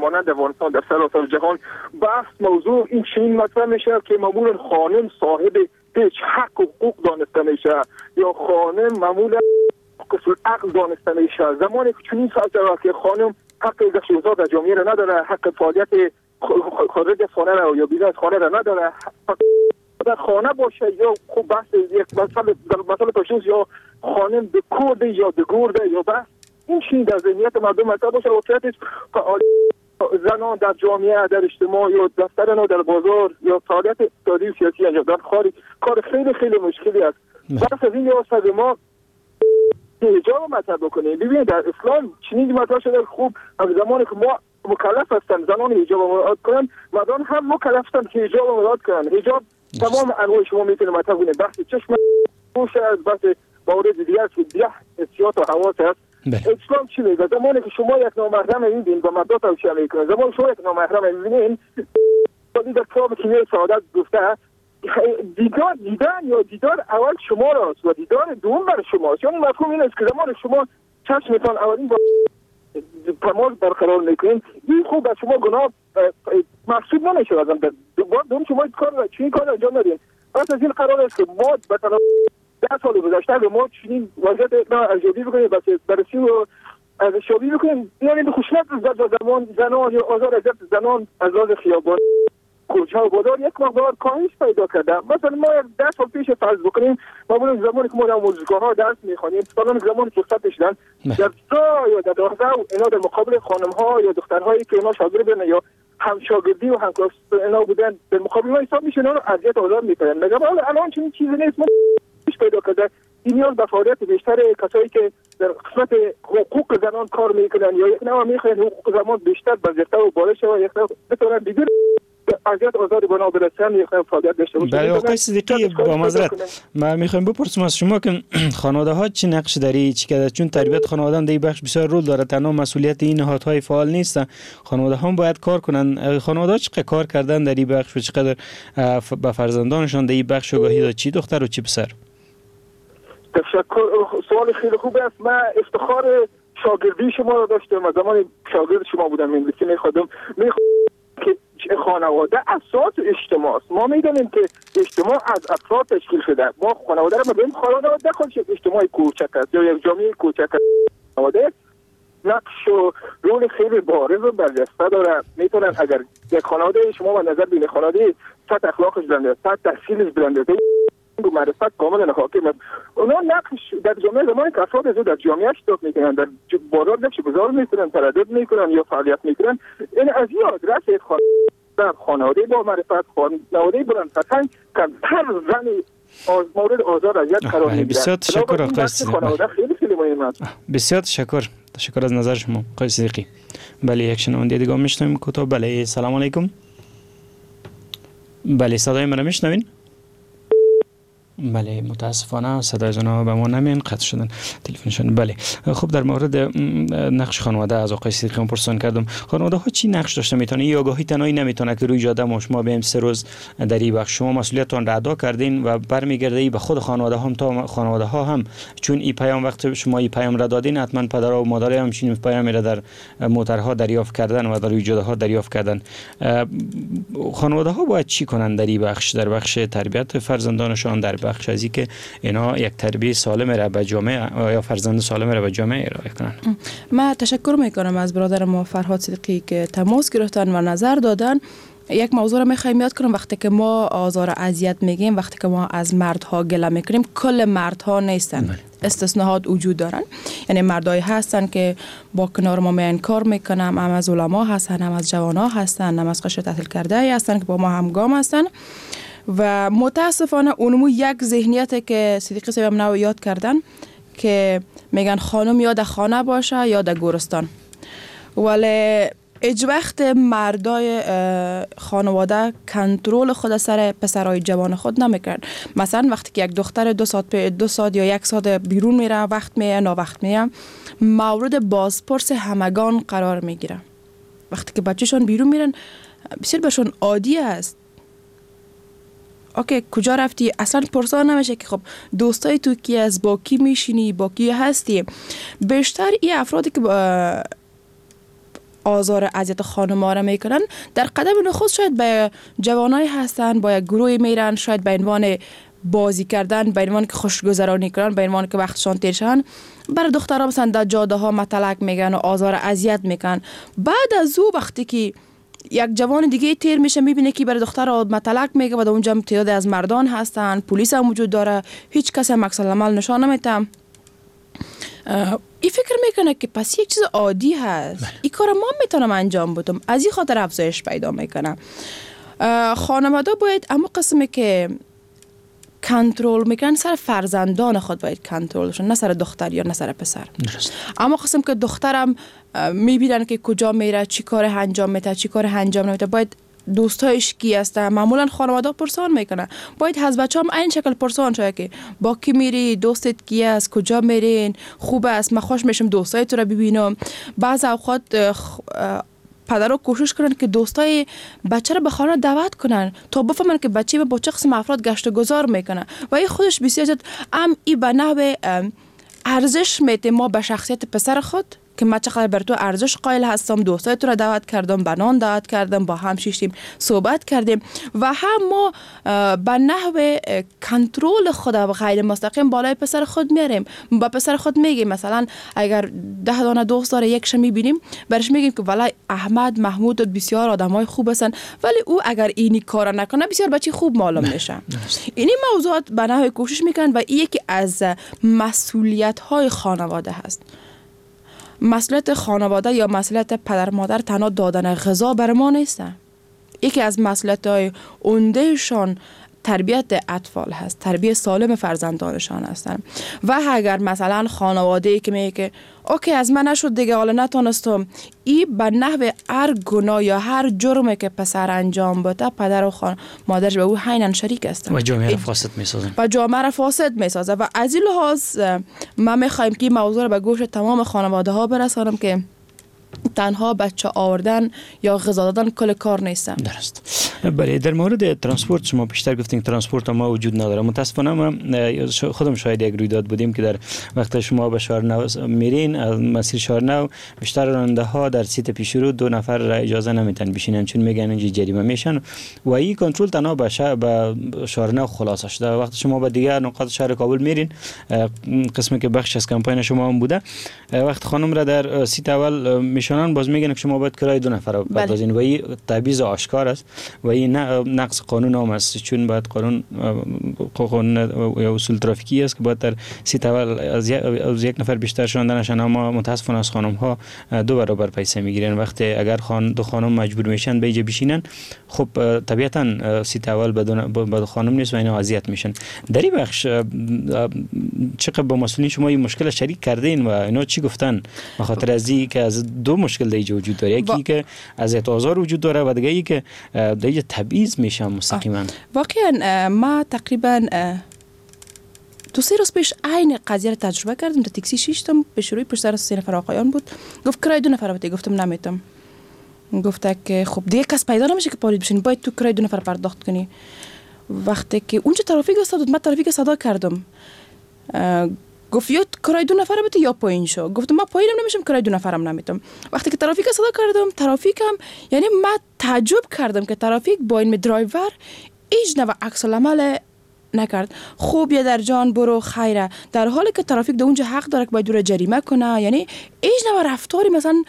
مانند افغانستان در سراسر جهان بحث موضوع این چنین مطرح میشه که معمولا خانم صاحب هیچ حق و حقوق دانسته میشه یا خانم معمولا قصور عقل دانسته میشه. زمانی که چنین ساعت که خانم حق ازدواج در جامعه را نداره، حق فعالیت خارج از خانه را یا بیرون از خانه را نداره، در خانه باشه یا خوب بحث یک مثلا پشوز یا خانم به کورده یا به گورده یا بحث این چیز در ذهنیت مردم مطرح باشه. واقعیتش زنان در جامعه، در اجتماع یا دفتر در بازار یا فعالیت اقتصادی و سیاسی انجام دادن کار خیلی خیلی مشکلی است. بحث از این نیاز است ما حجاب مطرح بکنیم. ببینید در اسلام چنین مطرح شده خوب از زمانی که ما مکلف هستن زنان حجاب مراعات کنن، مردان هم مکلف هستن که حجاب مراعات کنن. حجاب تمام انواع شما میتونید مطرح کنید، بحث چشم پوش است، بحث موارد دیگر که دیگه حسیات و حواس است. اسلام چی میگه؟ زمانی که شما یک نامحرم میبینید و مردم توصیه میکنن، زمانی شما یک نامحرم میبینید در کتاب کیمیای سعادت گفته دیدار اول شما راست و دیدار دوم بر شماست. یعنی مفهوم این است که زمان شما چشمتان اولین با تماس برقرار میکنین این خوب از شما گناه محسوب نمیشه. ازم دوم شما چنین کار انجام ندین. پس از این قرار است که ما مثلا 10 سال گذشته به ما چنین وضعیت ارزیابی بکنیم، بس بررسی و ارزیابی بکنیم. یعنی به خشونت زنان یا آزار اذیت زنان از راز خیابان کوچه و بازار یک مقدار کاهش پیدا کرده. مثلا ما 10 سال پیش فرض بکنیم معمولا زمانی که ما در موزیک‌ها درس می‌خوانیم سالان زمانی که رخصت می‌شدن در یا در داخل اینا در مقابل خانم‌ها یا دخترهایی که اینا شاگرد بودن یا همشاگردی و همکلاس اینا بودن در مقابل ما حساب می‌شدن و اذیت آزار می‌کردن. میگم الان چنین چیزی نیست، ما پیدا کرده. این نیاز به فعالیت بیشتر کسایی که در قسمت حقوق زنان کار می‌کنن یا یک نوع می‌خواهند حقوق زنان بیشتر بازیافته و بالا شه و یک نوع بتونن دیگر اجازه آزادی بنا برسن یک فعالیت داشته باشه. بله آقای صدیقی با معذرت ما میخوایم بپرسیم از شما که خانواده ها چه نقش داری چی کرده؟ چون تربیت خانواده هم در این بخش بسیار رول داره، تنها مسئولیت این نهادهای فعال نیست، خانواده هم باید کار کنن. خانواده ها چقدر کار کردن در این بخش و چقدر به فرزندانشان در این بخش آگاهی داد، چی دختر و چی پسر؟ تشکر، سوال خیلی خوب است. من افتخار شاگردی شما رو داشتم، از زمان شاگرد شما بودم انگلیسی میخوادم که خانواده اساس اجتماع است. ما میدونیم که اجتماع از افراد تشکیل شده. ما خانواده رو ببینیم خانواده خودش اجتماعی کوچک است یا یک جامعه کوچک است. خانواده نقش و رول خیلی بارز و برجسته داره. میتونن اگر یک خانواده شما به نظر بینید خانواده سطح اخلاقش بلنده، سطح تحصیلش بلنده و معرفت کاملا حاکم است، اونا نقش در جامعه زمانی که افراد از در جامعه اشتراک میکنن در بازار نقش گذار میکنن، تردد میکنن یا فعالیت میکنن، این از این آدرس خانواده با معرفت، خانواده بلند سطح کمتر زن مورد آزار اذیت قرار میگیرن. بسیار تشکر آقای صدیقی. خانواده خیلی خیلی مهم است. بسیار تشکر از نظر شما آقای صدیقی. بله یک شنونده دیگه میشنویم کوتاه. بله سلام علیکم. بله صدای من میشنوین؟ بله متاسفانه صدای جناب به ما نمیان، قطع شدن تلفنشون. بله خب در مورد نقش خانواده از آقای صدیقی پرسان کردم. خانواده ها چی نقش داشته میتونه؟ یا آگاهی تنهایی نمیتونه که روی جاده ما شما بیم 3 روز در این بخش شما مسئولیتتون را ادا کردین و برمیگرده به خود خانواده هم تا خانواده ها هم چون این پیام وقت شما این پیام را دادین حتما پدر و مادر هم چنین پیامی را در موترها دریافت کردن و در روی جاده ها دریافت کردن. خانواده ها باید چی کنن در این بخش، در بخش تربیت فرزندانشان، در بخش از اینکه اینا یک تربیت سالم را به جامعه یا فرزند سالم را به جامعه ارائه کنن؟ من تشکر میکنم از برادر ما فرهاد صدیقی که تماس گرفتن و نظر دادن. یک موضوع را میخوایم یاد کنم، وقتی که ما آزار و اذیت میگیم، وقتی که ما از مردها گله میکنیم، کل مردها نیستن، استثناءات وجود دارن. یعنی مردای هستن که با کنار ما میان کار میکنن، هم از علما هستن، هم از جوانا هستن، هم از قشر تحصیل کرده هستن که با ما همگام هستن. و متاسفانه اونمو یک ذهنیتی که صدیقی صاحب نو یاد کردن که میگن خانم یا در خانه باشه یا در گورستان، ولی هیچ وقت مردای خانواده کنترل خود سر پسرای جوان خود نمیکرد. مثلا وقتی که یک دختر 2 ساعت یا 1 ساعت بیرون میره، وقت میه نا وقت میه، مورد بازپرس همگان قرار میگیره. وقتی که بچه‌شون بیرون میرن بسیار بهشون عادی است. اوکی کجا رفتی؟ اصلا پرسان نمیشه که خب دوستای تو کی از، با کی میشینی، با کی هستی. بیشتر این افرادی که آزار اذیت خانم‌ها را میکنن، در قدم نخست شاید به جوانای هستن، با یک گروه میرن، شاید به عنوان بازی کردن، به عنوان که خوشگذرانی کردن، به عنوان که وقتشان تیر شن، برای دخترها مثلا در جاده ها متلک میگن و آزار اذیت میکنن. بعد از او وقتی که یک جوان دیگه تیر میشه میبینه که برای دختر متلک میگه و در اونجا تعداد از مردان هستن، پلیس هم وجود داره، هیچ کس هم عکس العمل نشان نمیده. ای فکر میکنه که پس یک چیز عادی هست، این کار ما میتونم انجام بدم، از این خاطر افزایش پیدا میکنه. خانواده باید اما قسمی که کنترل میکنن سر فرزندان خود باید کنترل شن، نه سر دختر یا نه سر پسر. اما قسم که دخترم میبینن که کجا میره، چی کار انجام میده، چی کار انجام نمیده، باید دوستایش کی هستن، معمولا خانواده پرسان میکنه، باید از بچه‌ام این شکل پرسان شده که با کی میری، دوستت کی است، کجا میرین، خوب است، من خوش میشم دوستای تو رو ببینم. بعض اوقات پدرها کوشش کنن که دوستای بچه رو به خانه دعوت کنن تا بفهمن که بچه با چه قسم افراد گشت و گذار میکنه و این خودش بسیار زیاد ای به نحو ارزش میده ما به شخصیت پسر خود که من چقدر بر تو ارزش قائل هستم، دوستای تو رو دعوت کردم، بنان دعوت کردم، با هم شیشتیم صحبت کردیم و هم ما به نحو کنترل خود و غیر مستقیم بالای پسر خود میاریم. با پسر خود میگیم مثلا اگر 10 دانه دوست داره یکش میبینیم برش میگیم که والله احمد، محمود بسیار آدمای خوب هستن، ولی او اگر اینی کار نکنه بسیار بچه خوب معلوم میشه. اینی موضوعات به نحو کوشش میکنن و این یکی از مسئولیت های خانواده هست. مسئولیت خانواده یا مسئولیت پدر مادر تنها دادن غذا بر ما نیست. یکی از مسئولیت‌های عمده‌شان تربیت اطفال هست، تربیت سالم فرزندانشان هستند. و اگر مثلا خانواده‌ای که میگه که اوکی از من نشد دیگه، حالا نتونستم، این به نحو هر گناه یا هر جرمی که پسر انجام بده پدر و مادرش به او عیناً شریک هستند و جامعه را فاسد میسازن و جامعه را فاسد میسازه. و از این لحاظ ما میخوایم که این موضوع را به گوش تمام خانواده ها برسانم که تنها بچه آوردن یا غذا دادن کل کار نیستن. درست. بله، در مورد ترانسپورت شما بیشتر گفتین ترانسپورت ما وجود نداره. متاسفانه ما خودم شاهد یک رویداد بودیم که در وقت شما به شهرنو میرین، مسیر شهرنو بیشتر راننده ها در سیت پیش رو 2 نفر را اجازه نمیتن بشینن چون میگن اینجا جریمه میشن و این کنترل تنها به شهرنو خلاصه شده. وقتی شما به دیگر نقاط شهر کابل میرین، قسمی که بخش از کمپاین شما هم بوده، وقت خانم را در سیت اول میشونن باز میگن که شما باید کرای 2 نفر رو بپردازین و این تبعیض آشکار است و این نقض قانون هم است، چون باید قانون یا اصول ترافیکی است که باید در سیت اول از 1 نفر بیشتر شونده نشن. اما متاسفانه از خانم ها 2 برابر پیسه میگیرن. وقتی اگر 2 خانم مجبور میشن به اینجا بشینن، خب طبیعتا سیت اول به خانم نیست و اینا اذیت میشن. در این بخش چقدر با مسئولین شما این مشکل شریک کردین و اینا چی گفتن؟ به خاطر از این که از 2 مشکل دیگه وجود داره، یکی که اذیت و آزار وجود داره و دیگه ای که دیگه تبعیض میشه مستقیما. واقعا ما تقریبا 2-3 روز پیش عین قضیه رو تجربه کردم. در تاکسی شیشتم، به شروع پشت سر 3 نفر آقایان بود، گفت کرای 2 نفر بده. گفتم نمیتونم. گفت که خب دیگه کس پیدا نمیشه که پالید بشین، باید تو کرای 2 نفر پرداخت کنی. وقتی که اونجا ترافیک استاد، من ترافیک صدا کردم، گفت یا کرای 2 نفر بده یا پایین شو. گفتم من پایینم نمیشم، کرای 2 نفرم نمیتونم. وقتی که ترافیک صدا کردم، ترافیکم یعنی من تعجب کردم که ترافیک با این درایور هیچ نوع عکس العمل نکرد. خوب یا در جان برو خیره، در حالی که ترافیک در اونجا حق داره که باید دور جریمه کنه. یعنی هیچ نوع رفتاری مثلا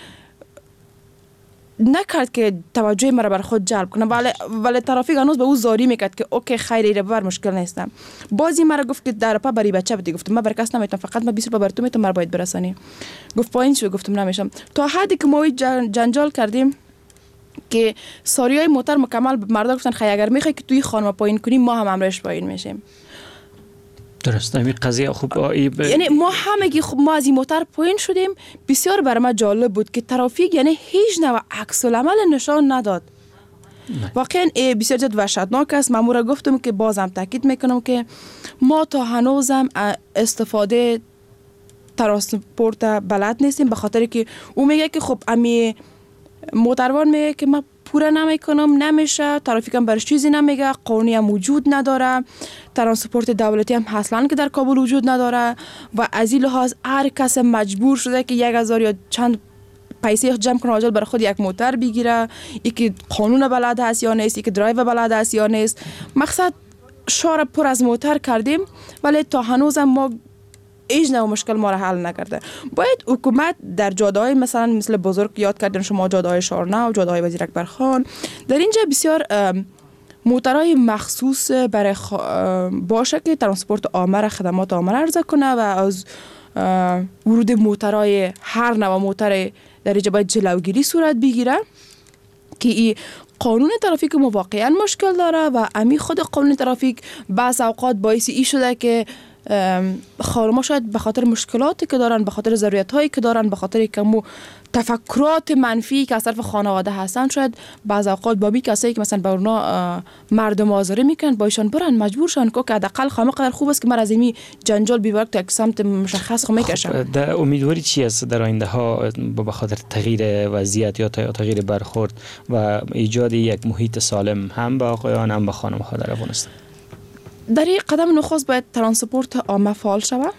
نکرد که توجه مرا بر خود جلب کنه، ولی ترافیک هنوز به او زاری میکرد که اوکی خیر ایره ببر، مشکل نیستم. بازی مرا گفت که در پا بری بچه بدی. گفتم من بر کس نمیتونم، فقط من 20 روپیه بر تو میتونم، مرا باید برسانی. گفت پایین شو. گفتم نمیشم. تا حدی که ما جنجال کردیم که ساریای موتر مکمل مردا گفتن خیر اگر میخوای که توی خانم پایین کنی ما هم امرش پایین میشیم. درست. همین قضیه خوب یعنی ما همگی خب ما از این موتر پایین شدیم. بسیار برای ما جالب بود که ترافیک یعنی هیچ نوع عکس العمل نشان نداد. واقعا بسیار زیاد وحشتناک است. من را گفتم که بازم تاکید میکنم که ما تا هنوزم استفاده ترانسپورت بلد نیستیم، به خاطر که او میگه که خب امی موتروان میگه که من پوره نمیکنم، نمیشه، ترافیکم برش چیزی نمیگه، قانونی هم وجود نداره، ترانسپورت دولتی هم اصلا که در کابل وجود نداره و از این لحاظ هر کس مجبور شده که 1000 یا چند پیسه جمع کنه عاجل برای خود یک موتر بگیره، یکی قانون بلد هست یا نیست، یکی درایو بلد هست یا نیست. مقصد شهر پر از موتر کردیم ولی تا هنوزم ما هیچ نوع مشکل ما را حل نکرده. باید حکومت در جاده‌های مثل بزرگ یاد کردن شما، جاده‌های شارنه و جاده‌های وزیر اکبر خان، در اینجا بسیار موترهای مخصوص برای باشه که ترانسپورت عامه را، خدمات عامه را عرضه کنه و از ورود موترهای هر نوع موتر در اینجا باید جلوگیری صورت بگیره که این قانون ترافیک ما واقعا مشکل داره و امی خود قانون ترافیک بعض اوقات باعث ای شده که خانم‌ها شاید به خاطر مشکلاتی که دارن، به خاطر ضرورت‌هایی که دارن، به خاطر کمو تفکرات منفی که از طرف خانواده هستن، شاید بعض اوقات با کسایی که مثلا به اونا مردم آزاری میکنن بایشان برن مجبور شن که حداقل خامه قدر خوب است که من از این جنجال بیوقت تا یک سمت مشخص خو میکشم. در امیدواری چی است در آینده ها به خاطر تغییر وضعیت یا تغییر برخورد و ایجاد یک محیط سالم هم به آقایان هم به خانم‌ها در افغانستان؟ در این قدم نخست باید ترانسپورت عامه فعال شود.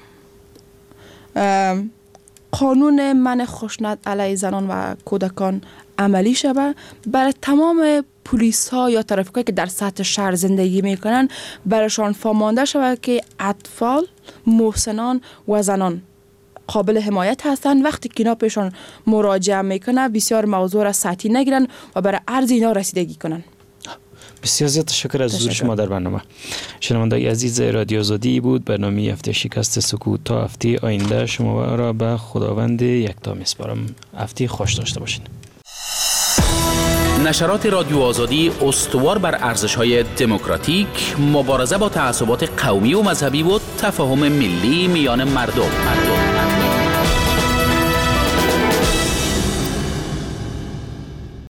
قانون منع خشونت علیه زنان و کودکان عملی شود. برای تمام پلیس ها یا ترافیکایی که در سطح شهر زندگی میکنن برایشان فامانده شود که اطفال، محسنان و زنان قابل حمایت هستند. وقتی که اینا پیشان مراجعه میکنن بسیار موضوع را سطحی نگیرن و برای عرض اینا رسیدگی کنن. بسیار زیاد تشکر از حضور شما در برنامه. شنوندگان عزیز، رادیو آزادی بود، برنامه هفته شکست سکوت. تا هفته آینده شما را به خداوند یکتا میسپارم. هفته خوش داشته باشین. نشرات رادیو آزادی استوار بر ارزش‌های دموکراتیک، مبارزه با تعصبات قومی و مذهبی و تفاهم ملی میان مردم.